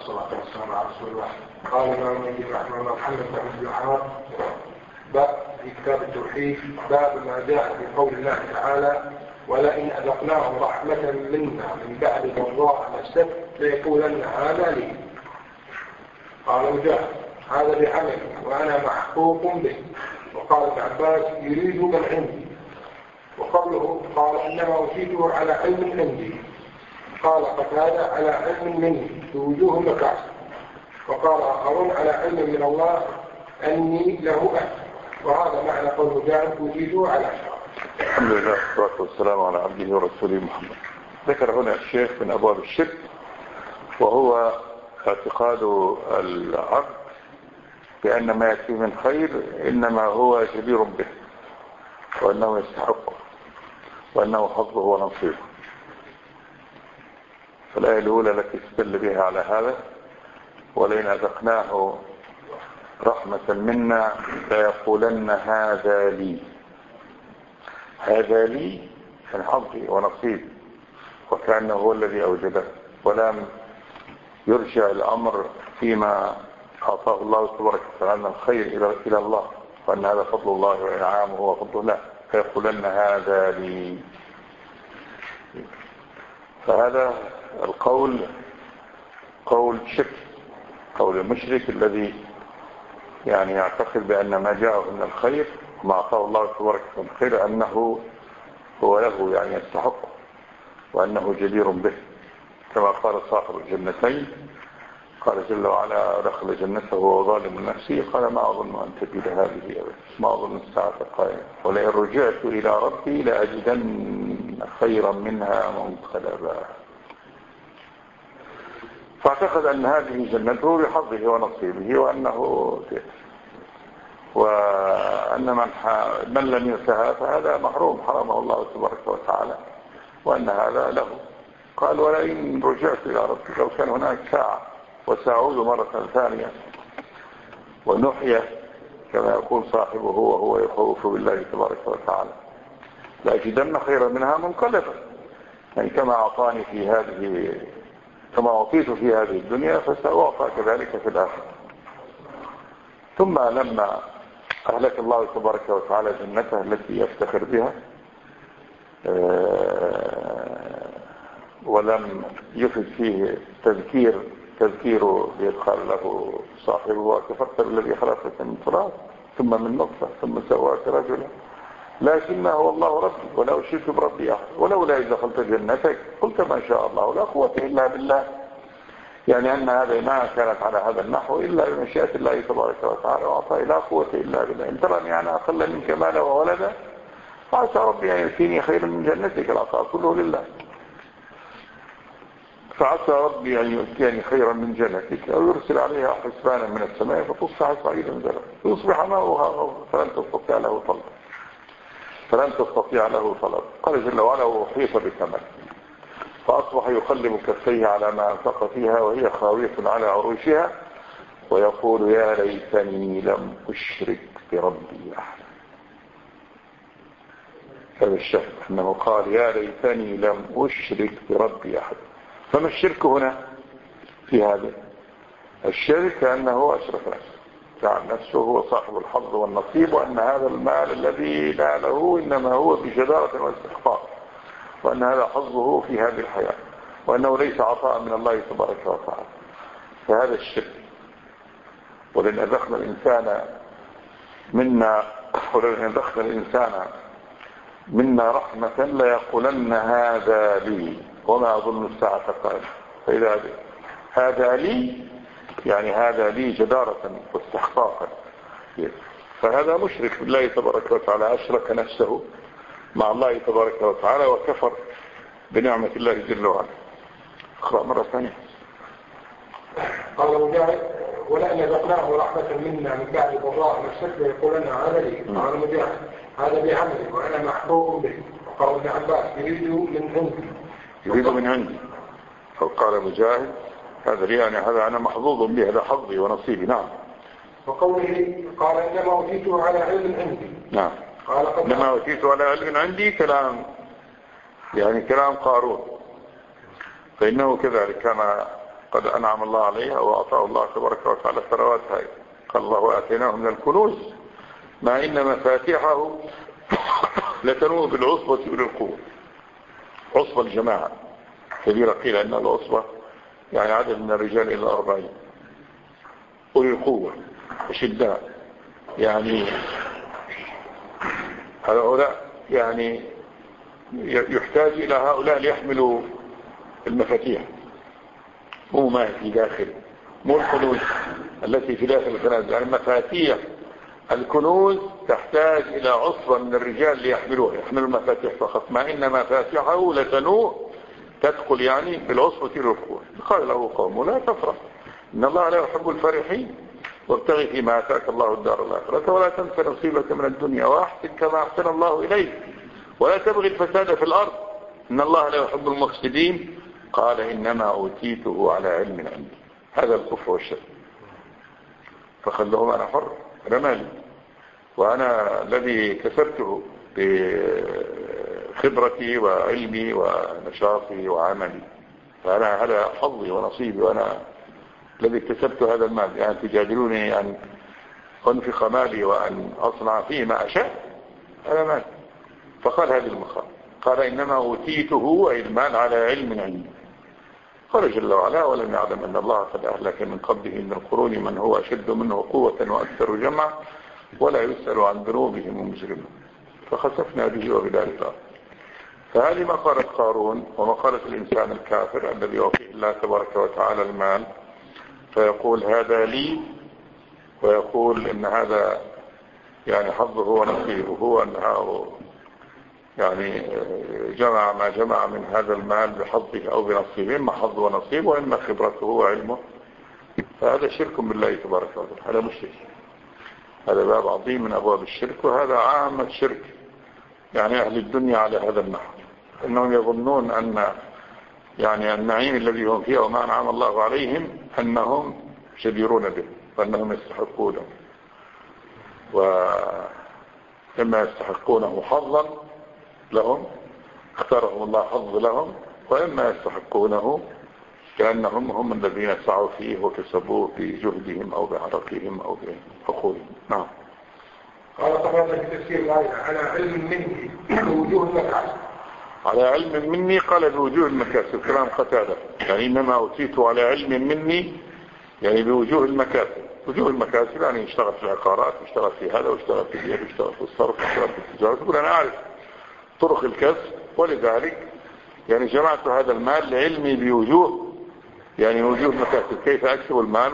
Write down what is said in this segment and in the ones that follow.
والصلاة والسلام على رسول الله. قال الإمام النووي رحمه الله محمد بن عبد الوهاب باب في كتاب التوحيد باب ما جاء في قول الله تعالى ولئن أذقناهم رحمة منا من بعد ضراء مسته ليقولن هذا لي. قال مجاهد هذا بعمل وأنا محقوق به. وقال ابن عباس يريد من عندي. وقوله قال إنما أوتيته على علم عندي. قال قتادة على علم مني بوجوه مكاسب. وقال آخرون على علم من الله أني له أهل. وهذا معنى قول مجاهد أوتيته على شرع. الحمد لله والصلاة والسلام على عبده ورسوله محمد. ذكر هنا الشيخ من أبواب الشرك وهو اعتقاد العبد بأن ما يأتيه من خير إنما هو جدير به وأنه يستحقه وأنه حظه ونصيبه. فالآية الأولى التي استدل بها على هذا ولئن أذقناه رحمة منا ليقولن هذا لي. هذا لي من حظي ونصيبي وكأنه هو الذي أوجده ولم يرجع الأمر فيما أعطاه الله تبارك وتعالى الخير إلى الله وأن هذا فضل الله وإنعامه وفضل الله فيقولن هذا لي. فهذا القول قول شرك، قول المشرك الذي يعني يعتقد بأن ما جاءه من الخير وما أعطاه الله تبارك وتعالى الخير أنه هو له يعني يستحقه وأنه جدير به، كما قال صاحب الجنتين قال جل وعلا دخل جنته وهو ظالم لنفسه قال ما أظن أن تجد هذه أبدا ما أظن الساعة قائمة ولئن رجعت إلى ربي لأجدن خيرا منها منقلبا. فاعتقد أن هذه جنته بحظه ونصيبه وأن من لم يؤتها فهذا محروم حرمه الله تبارك وتعالى وأن هذا له. قال ولئن رجعت إلى ربي لو كان هناك ساعة وسأعود مرة ثانية ونحيا كما يقول صاحبه وهو يخوف بالله تبارك وتعالى لأجدن خيرا منها منقلبا. يعني كما أعطاني في هذه كما أعطيت في هذه الدنيا فسأعطى كذلك في الآخرة. ثم لما أهلك الله تبارك وتعالى جنته التي يفتخر بها ولم يفد فيه تذكير يدخل له صاحبه وكفرت بالذي خلقك من تراب ثم من نطفة ثم سواك رجلا لكنه هو الله ربي ولا أشرك بربي أحد ولولا إذا دخلت جنتك قلت ما شاء الله لا قوة إلا بالله. يعني أن هذه ما كانت على هذا النحو إلا بمشيئة الله تبارك وتعالى وعطاء لا قوة إلا بالله. إن ترى أنا أقل منك مالا وولدا فعسى ربي أن يأتيني خيرا من جنتك العطاء كله لله. فعسى ربي أن يؤتيني خيرا من جنتك أو يرسل عليها حسبانا من السماء فتصبح صعيدا زلقا فيصبح ماؤها فلن تستطيع له طلب. قال جل وعلا وأحيط بثمن فأصبح يقلب كفيه على ما أنفق فيها وهي خاوية على عروشها ويقول يا ليتني لم أشرك بربي أحدا. هذا الشهد أنه قال يا ليتني لم أشرك بربي أحدا. فما الشرك هنا في هذا؟ الشرك أنه أشرك نفسه جعل نفسه هو صاحب الحظ والنصيب وأن هذا المال الذي ناله إنما هو بجدارة واستحقاق وأن هذا حظه في هذه الحياة وأنه ليس عطاء من الله تبارك وتعالى. فهذا الشرك. ولن أذقنا الإنسان منا رحمة ليقولن هذا لي وما أظن الساعة قائمة. فإذا هذا لي يعني هذا لي جدارة واستحقاقا. فهذا مشرك بالله تبارك وتعالى أشرك نفسه مع الله تبارك وتعالى وكفر بنعمة الله جل وعلا. اقرأ مرة ثانية. قال مجاهد ولئن أذقناه رحمة منا من بعد ضراء مسته يقولن هذا لي. قال مجاهد هذا بعملي وأنا محقوق به. وقال ابن عباس يريد من عندي. فقال مجاهد هذا لي يعني هذا أنا محظوظ به هذا حظي ونصيبي. نعم. وقوله قال إنما أوتيته على علم عندي. نعم. إنما أوتيته على علم عندي كلام قارون فإنه كذلك كما قد أنعم الله عليها وأعطاه الله تبارك وتعالى ثروات هاي. قال الله آتيناه من الكنوز ما إن مفاتيحه لتنوء بالعصبة أولي القوة. عصبة الجماعة كبيرة، قيل أن العصبة يعني عدد من الرجال إلى 40. أولي القوة وشداء، يعني هؤلاء يعني يحتاج إلى هؤلاء ليحملوا المفاتيح، مو ما في داخل، مو الكنوز التي في داخل الكنوز، يعني مفاتيح الكنوز تحتاج إلى عصبة من الرجال ليحملوها، يحملوا المفاتيح فقط. ما إن مفاتيحه لتنوء، تدخل يعني بالعصبة للقوة. قال له قومه لا تفرح إن الله لا يحب الفرحين وابتغي فيما آتاك الله الدار الآخرة ولا تنس نصيبك من الدنيا وأحسن كما أحسن الله إليك ولا تبغي الفساد في الأرض إن الله لا يحب المفسدين. قال إنما أوتيته على علم عندي. هذا الكفر والشرك. فخلهم أنا حر، أنا مالي، وأنا الذي كسبته بخبرتي وعلمي ونشاطي وعملي، فأنا هذا حظي ونصيبي، وأنا الذي اكتسبت هذا المال. يعني تجادلوني أن أنفق مالي وأن أصنع فيه ما أشاء، هذا مال. فقال هذه المقال، قال إنما أوتيته أي المال على علم عندي. قال جل وعلا ولم يعلم أن الله قد أهلك من قبله من القرون من هو أشد منه قوة وأكثر جمعا ولا يسأل عن ذنوبهم مجرمون فخسفنا به وبدار الأرض. فهذه مقالة قارون ومقالة الإنسان الكافر الذي يعطيه الله تبارك وتعالى المال فيقول هذا لي، ويقول إن هذا يعني حظه ونصيبه، وأنه يعني جمع ما جمع من هذا المال بحظه أو بنصيبه، إما حظه ونصيبه وإما خبرته وعلمه. فهذا شرك بالله تبارك وتعالى، هذا مشرك، هذا باب عظيم من أبواب الشرك، وهذا عامة شرك يعني أهل الدنيا على هذا النحو، أنهم يظنون أن يعني النعيم الذي هم فيه وما أنعم الله عليهم أنهم جديرون به وأنهم يستحقونه، وإما يستحقونه حظا لهم اختارهم الله حظ لهم، وإما يستحقونه لأنهم هم الذين سعوا فيه وكسبوه بجهدهم أو بعرقهم أو بعقولهم. نعم. قال طبعا في تفسير الآية على علم مني بوجوه المكاسب. على علم مني قال بوجوه المكاسب، كلام قتادة، يعني إنما أوتيت على علم مني يعني بوجوه المكاسب. وجوه المكاسب يعني يشتغل في العقارات، يشتغل في هذا، ويشتغل في اليد، ويشتغل في الصرف، ويشتغل في التجارة. يقول أنا أعرف طرق الكسب، ولذلك يعني جمعت هذا المال لعلمي بوجوه يعني وجوه المكاسب، كيف أكسب المال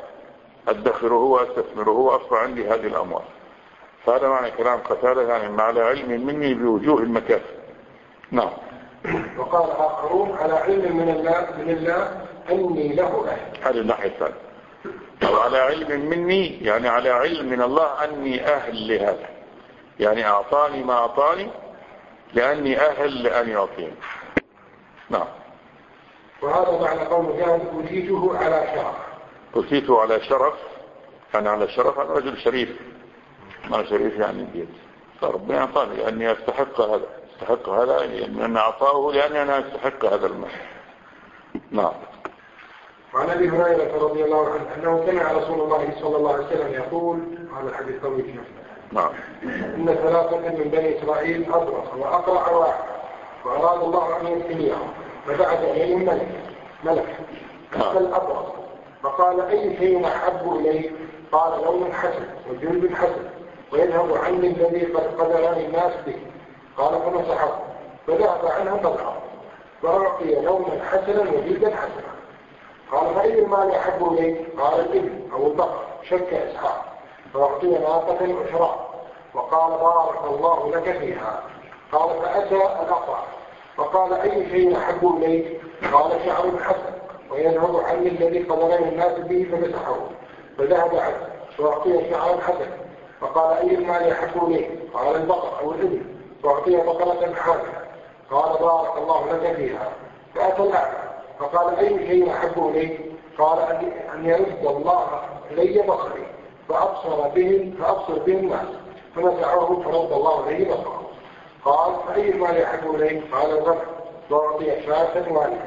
وأدخره وأستثمره وأصبح عندي هذه الأموال. فهذا معنى كلام قتادة، يعني على علم مني بوجوه المكاسب. نعم. وقال آخرون على علم من الله أني له أهل. هذه الناحية الثانية. أو على علم مني يعني على علم من الله أني أهل لهذا، يعني أعطاني ما أعطاني لأني أهل لأن يعطيني. نعم. وهذا معنى قول جاهد أوتيته على شرف. أوتيته على شرف، يعني على شرف، أنا رجل شريف، ما شريف يعني بيد، فربنا أعطاني لأني أستحق هذا، أستحق هذا يعني أن أعطاه لأني أنا أستحق هذا المال. نعم. وعن أبي هريرة رضي الله عنه أنه سمع رسول الله صلى الله عليه وسلم يقول، هذا الحديث طويل، نعم، إن ثلاثة من بني إسرائيل أبرص وأقرع واحد وأراد الله أن يبتليهم فبعث إليهم ملك الأبرص فقال أي شيء أحب إليه؟ قال لون حسن وجلد حسن ويذهب عني الذي قد قدرني الناس به. قال فمسحه فذهب عنه قدره ورقي لونا حسنا وجلدا حسنا. قال فأي المال أحب إليه؟ قال الإبل أو البقر شك إسحاق فأعطي ناقة عشراء وقال بارك الله لك فيها. قال فأتى الأقرع فقال أي شيء أحب إليه؟ قال شعر حسن ويذهب عني الذي قدرني الناس به فمسحه فذهب عنه وأعطي شعر حسن. فقال أي المال أحب إليه؟ قال البقر أو الإبل فأعطي بقرة حاملة. قال بارك الله لك فيها. فأتى الأعمى فقال أي شيء أحب إليه؟ قال أن يرد الله إلي بصري فأبصر به الناس فمسعه فرد الله إليه بصره. قال فأي المال يحب إليه؟ قال الغنم وأعطي شاة والدة.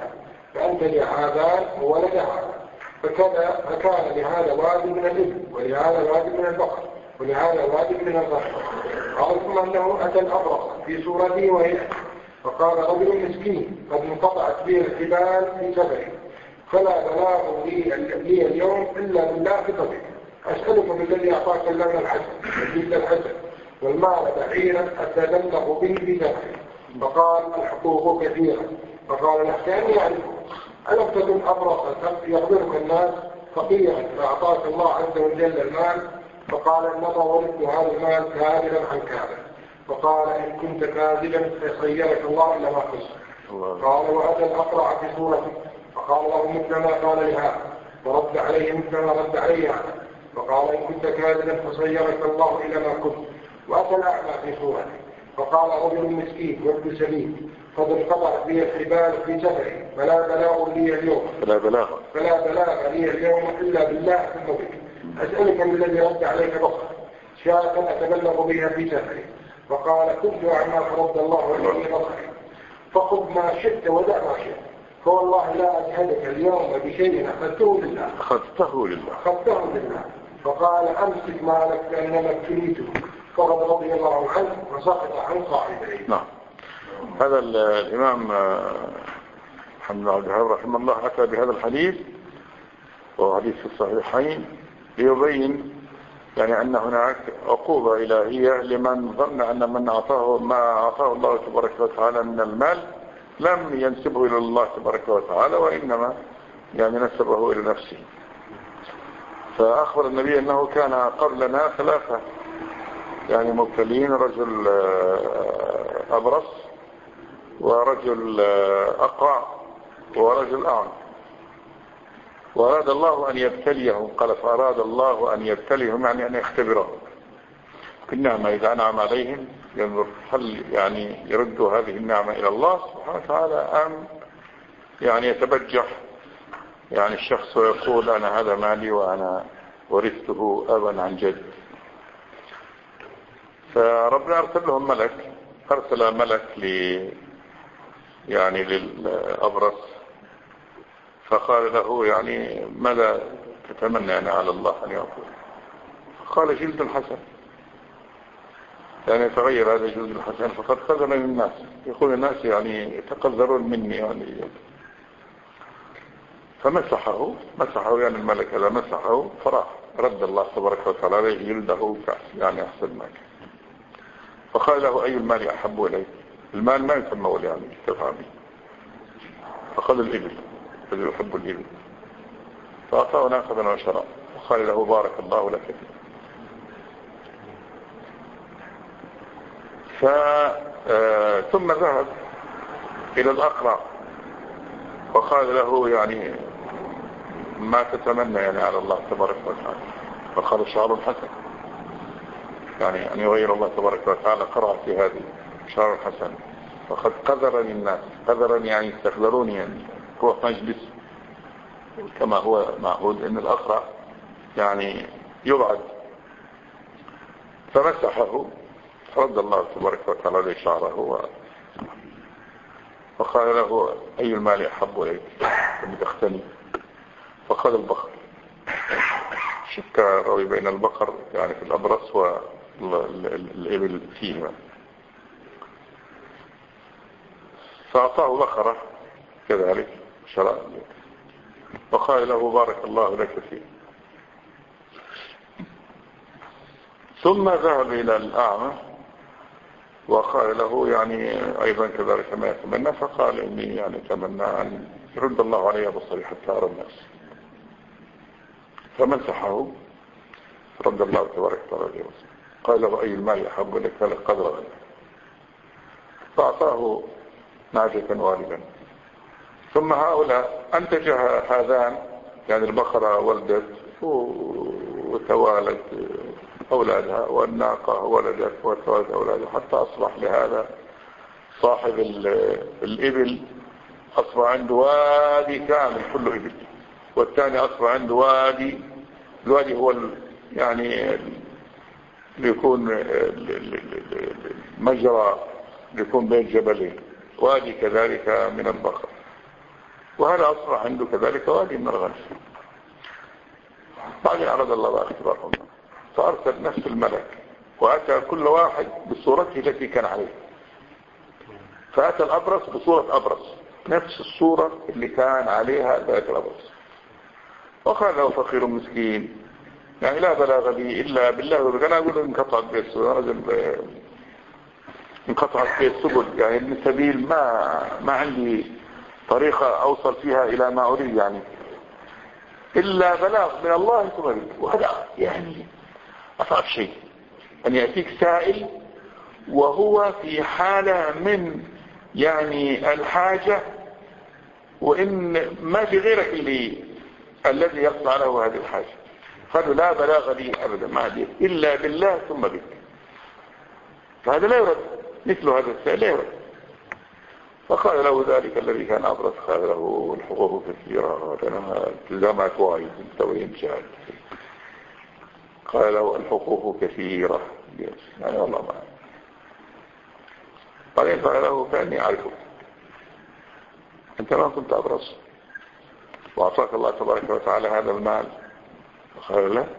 فأنتج هذان وولد هذا، فكان لهذا واد من الإبل ولهذا واد من البقر ولهذا واد من الغنم. قال ثم أنه أتى الأبرص في صورته وهيئته فقال رجل مسكين قد انقطعت به الحبال في سفره فلا بلاغ لي اليوم إلا بالله في طبيب، أسألك بالذي أعطاك اللون الحسن والجلد الحسن والمال بعيرا أتبلغ به في سفره. فقال الحقوق كثيرة. فقال له كأني أعرفه، ألم تكن أبرصا يخبرك الناس فقيرا فأعطاك الله عز وجل المال؟ فقال إنما ولدت هذا المال كاذبا عن كاذب. فقال إن كنت كاذبا فيخيرك الله إلا ما خسر. قال وأتى الأقرع في صورته فقال له مثل ما قال لهذا ورد عليه مثل ما رد عليه هذا. فقال إن كنت كاذبا فصيرك الله إلى ما كنت. وأتى الأعمى في صورته فقال رجل مسكين وابن سبيل قد انقطعت به الحبال في سفره فلا بلاغ لي اليوم لي اليوم إلا بالله ثم بك، أسألك من الذي رد عليك بصر شاة أتبلغ بها في سفري. فقال كنت أعمى فرد الله علي بصري، فخذ ما شئت ودع ما شئت، فوالله لا أجهدك اليوم بشيء أخذته لله. فقال أمسك مالك لأنما ابتليته، فقد رضي الله عنه وسقط عن صاحبه. نعم. هذا الإمام محمد بن عبد الوهاب رحمه الله أتى بهذا الحديث وهو حديث في الصحيحين ليبين يعني أن هناك عقوبة إلهية لمن ظن أن من أعطاه ما أعطاه الله تبارك وتعالى من المال لم ينسبه إلى الله تبارك وتعالى وإنما يعني نسبه إلى نفسه. فأخبر النبي أنه كان قبلنا ثلاثة يعني مبتلين، رجل أبرص ورجل أقرع ورجل أعمى، وأراد الله أن يبتليهم. قال فأراد الله أن يبتليهم يعني أن يختبرهم بالنعمة إذا أنعم عليهم ينظر هل يعني يردوا هذه النعمة إلى الله سبحانه وتعالى أم يعني يتبجح يعني الشخص ويقول أنا هذا مالي وأنا ورثته أبا عن جد. فربنا أرسل لهم ملك، أرسل ملك يعني للأبرص فقال له يعني ماذا تتمنى يعني على الله أن يعطيه؟ قال جلد الحسن، يعني يتغير هذا الجلد الحسن. فقد قذر الناس، يقول الناس يعني يتقذرون مني يعني. فمسحه يعني الملك هذا مسحه فراح، رد الله تبارك وتعالى عليه جلده يعني أحسن مال. فقال له أي المال أحب إليك؟ المال ما يسمى يعني تفهمي. فقال الإبل، الذي يحب الإبل. فأعطاه ناقة وشراء وقال له بارك الله لك فيه. ثم ذهب إلى الأقرع وقال له يعني ما تتمنى يعني على الله تبارك وتعالى؟ فقال شعر حسن، يعني أن يغير الله تبارك وتعالى قرأ في هذه شعر حسن. فقد قذرني الناس، قذرني يعني استخذروني، يعني روح مجلس كما هو معهود ان الأقرع يعني يبعد. فمسحه فرد الله تبارك وتعالى عليه شعره وقال له أي المال أحب إليك بتختني؟ فقال البقر. شك روي بين البقر يعني في الأبرص والإبل فيهما. فأعطاه بقرة كذلك شراء وقال له بارك الله لك فيه. ثم ذهب إلى الأعمى وقال له يعني أيضا كذلك ما يتمنى. فقال إني يعني أتمنى أن يرد الله علي بصري حتى أرى الناس. فمسحه رد الله تبارك وتعالى. قال له أي المال أحب لك؟ قال قدر غنى. فأعطاه نعجة والدا. ثم هؤلاء أنتج هذان يعني البقرة ولدت وتوالد أولادها والناقة ولدت وتوالد أولادها حتى أصبح لهذا صاحب الإبل أصبح عنده وادي كامل كله إبل، والثاني أصبح عنده وادي. الوادي هو يعني ليكون مجرى ليكون بين جبلين، وادي كذلك من البقر. وهذا أصبح عنده كذلك وادي من الغنم. بعدين أراد الله باختبارهم فأرسل نفس الملك وأتى كل واحد بصورته التي كان عليها. فأتى الأبرص بصورة أبرص نفس الصورة اللي كان عليها ذاك الأبرص، وقال له فقير مسكين يعني لا بلاغ لي إلا بالله. أنا أقول انقطعت بي السبل يعني السبيل ما عندي طريقة أوصل فيها إلى ما أريد يعني إلا بلاغ من الله ثم بك. وهذا يعني أصعب شيء أن يأتيك سائل وهو في حالة من يعني الحاجة، وإن ما في غيرك الذي يقطع له هذه الحاجة. قالوا لا بلاغ لي أبدا ما عندي إلا بالله ثم بك. فهذا لا يرد، مثل هذا السائل لا يرد. فقال له ذلك الذي كان أبرص قال له الحقوق كثيرة لنا التزامات وايد انت وين شاهد. قال له الحقوق كثيرة يعني والله ما قال له كأني أعرفك أنت ما كنت أبرص وأعطاك الله تبارك وتعالى هذا المال. فقال له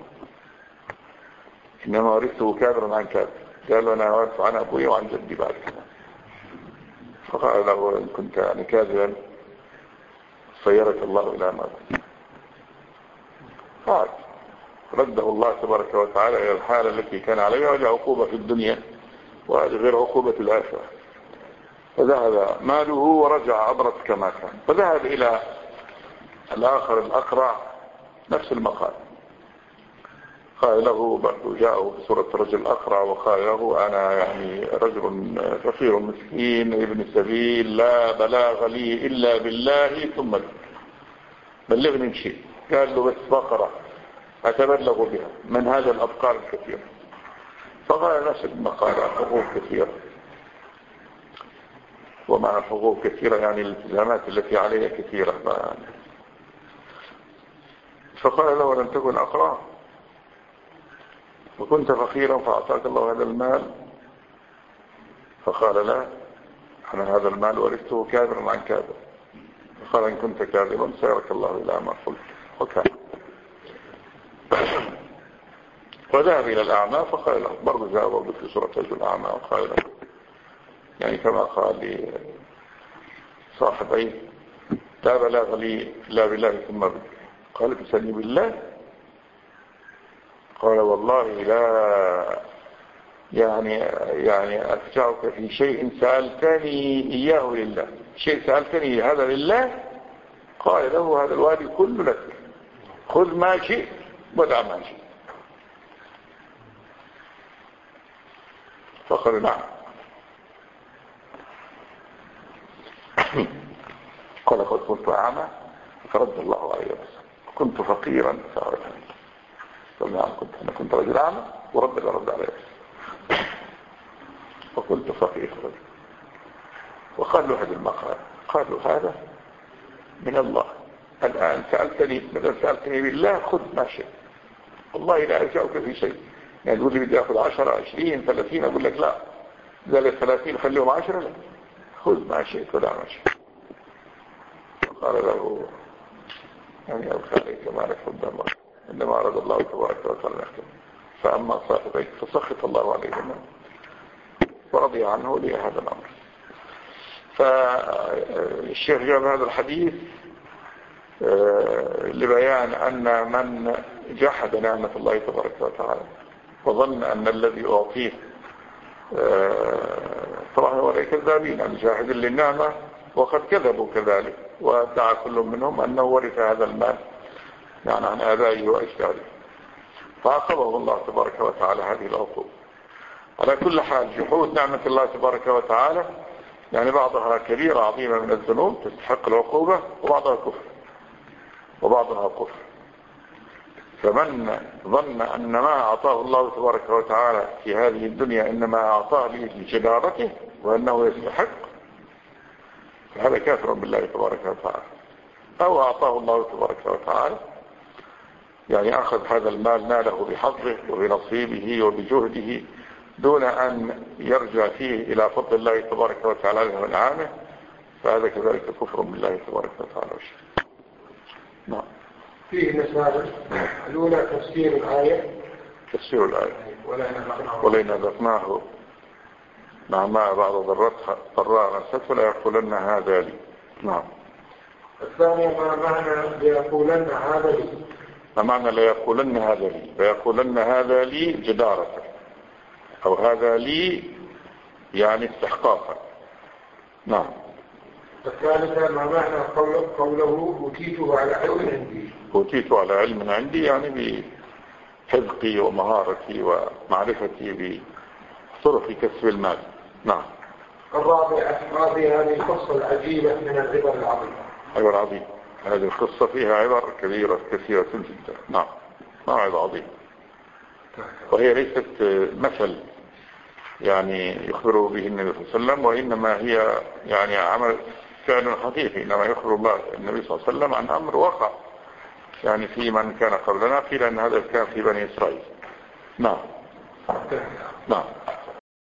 إنما ورثته كابرا عن كابر. قال له أنا وارث عن أبوي وعن جدي بعد كده. فقال له إن كنت يعني كاذبا صيرك الله إلى ما كنت. قال رده الله تبارك وتعالى إلى الحالة التي كان عليها، وجه عقوبة في الدنيا وهذه غير عقوبة الآخرة. فذهب ماله ورجع أبرص كما كان. فذهب إلى الآخر الأقرع نفس المقال. قال له برضو جاءه بصورة رجل أقرع وقال له أنا يعني رجل فقير مسكين ابن سبيل لا بلاغ لي إلا بالله ثم بلغني شيء. قال له بس بقرة أتبلغ بها من هذا الأبقار الكثير. فقال نفس المقال حقوق كثيرة. ومعنى حقوق كثيرة يعني الالتزامات التي عليها كثيرة. فقال له لم تكن أقرع وكنت فقيرا فأعطاك الله هذا المال؟ فقال لا أنا هذا المال ورثته كابرا عن كابر. فقال إن كنت كاذبا سيرك الله إلى ما قلت. وكان وذهب إلى الأعمى فقال له برضو ذهب في سورة رجل أعمى وقال له يعني كما قال لصاحبيه لا بلاغ لي لا بالله ثم بك. قال بسني بالله. قال والله لا يعني أفجعك في شيء سألتني إياه لله. شيء سألتني هذا لله. قال له هذا الوادي كله لك خذ ما شئت ودع ما شئت. فقال نعم. قال قد كنت أعمى فرد الله علي بس كنت فقيرا فعرفني. قال نعم أنا كنت رجل أعمى ورد علي بس وكنت فقير رجل. وقال له هذا المقال قال له هذا من الله. الآن سألتني بالله خذ ما شئت والله لا أرجعك في شيء. يعني تقول لي بدي أخذ 10 20 30 أقول لك لا ذلك 30 خليهم 10 لا خذ ما شئت ولا ما شئت. فقال له يعني أبخى عليك مالك قدام إنما أراد الله تبارك وتعالى نحكم. فأما صاحبيك فسخط الله عليهما ورضي عنه لهذا الأمر. فالشيخ جاب هذا الحديث لبيان أن من جحد نعمة الله تبارك وتعالى وظن أن الذي أعطيه طبعا هو الكذابين الجاحد للنعمة وقد كذبوا كذلك وادعى كل منهم أنه ورث هذا المال يعني عن آبائه وأجداده فعاقبه الله تبارك وتعالى هذه العقوبة. على كل حال جحود نعمة الله تبارك وتعالى يعني بعضها كبيرة عظيمة من الذنوب تستحق العقوبة وبعضها كفر وبعضها كفر. فمن ظن أن ما أعطاه الله تبارك وتعالى في هذه الدنيا إنما أعطاه لجدارته وأنه يستحق فهذا كافر بالله تبارك وتعالى. أو أعطاه الله تبارك وتعالى يعني أخذ هذا المال ناله بحظه وبنصيبه وبجهده دون أن يرجع فيه إلى فضل الله تبارك وتعالى وإنعامه فهذا كذلك كفر بالله تبارك وتعالى وشرك. نعم. فيه مسائل. الأولى تفسير الآية. تفسير الآية ولئن أذقناه مع ما بعض ضراء مسته ولا يقولن هذا لي. نعم. الثانية ما معنى ليقولن هذا لي؟ ما معنى ليقولن هذا لي؟ ليقولن هذا لي جدارة، أو هذا لي يعني استحقاقا. نعم. الثالثة ما معنى قوله أوتيته على علم عندي؟ أوتيته على علم عندي يعني بحذقي ومهارتي ومعرفتي بطرق كسب المال. نعم. الرابعة هذه القصة العجيبة من العبر العظيمة. عبر عظيم. هذه القصة فيها عبر كبيرة كثيرة جدا. نعم. عبر عظيم. وهي ليست مثل يعني يخبره به النبي صلى الله عليه وسلم، وإنما هي يعني عمل فعل حقيقي. إنما يخبر الله النبي صلى الله عليه وسلم عن أمر وقع يعني في من كان قبلنا، قيل أن هذا كان في بني إسرائيل. نعم.